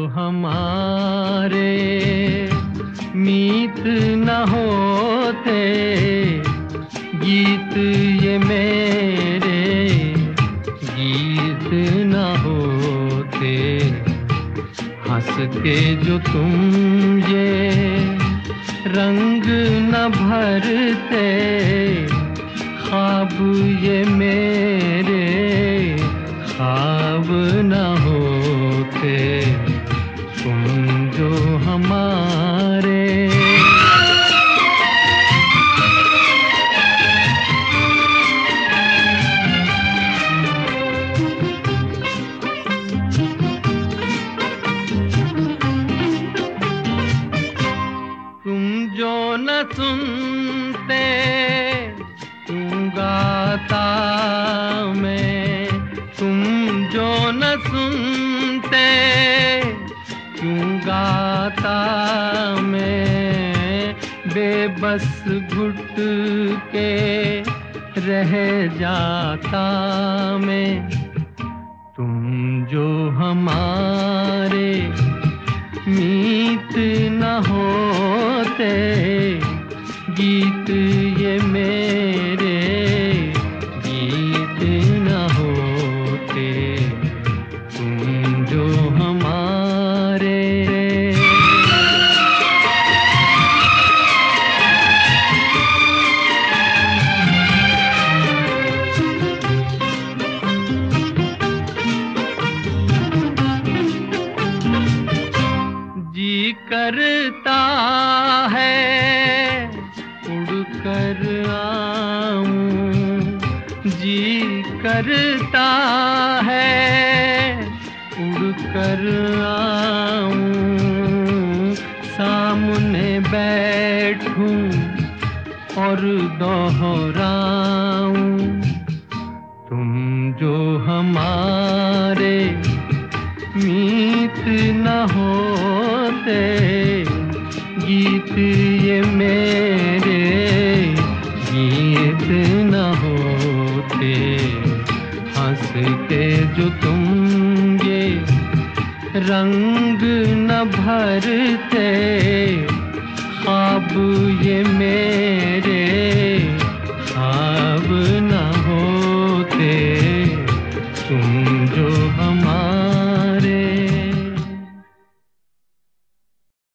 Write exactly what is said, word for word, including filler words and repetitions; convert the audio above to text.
हमारे मीत न होते, गीत ये मेरे गीत न होते। हंस के जो तुम ये रंग न भरते, ख्वाब ये मेरे ख्वाब न होते, तुम जो हमारे। तुम जो न सुनते तुम गाता मैं, तुम जो न सुनते क्यों गाता मैं, बेबस घुट के रह जाता मैं। तुम जो हमारे मीत न होते, गीत ये मेरे गीत न होते, तुम जो हमारे। जी करता है उड़कर आऊं, जी करता है उड़कर आऊं, सामने बैठूं और दोहराऊं। तुम जो हमारे मीत न होते, गीत ये मेरे गीत न होते। हंस के जो तुम ये रंग न भरते,